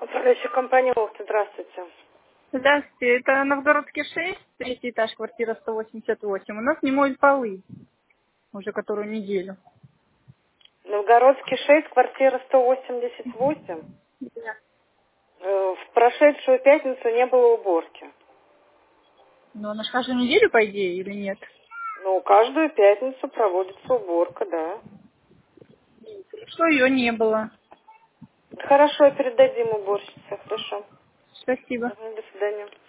Управляющая компания «Охта», здравствуйте. Здравствуйте, это Новгородский 6, третий этаж, квартира 188. У нас не моют полы уже которую неделю. Новгородский 6, квартира 188. Да. В прошедшую пятницу не было уборки. Но она же каждую неделю, по идее, или нет? Ну, каждую пятницу проводится уборка, да. Что ее не было. Хорошо, передадим уборщице, хорошо. Спасибо. До свидания.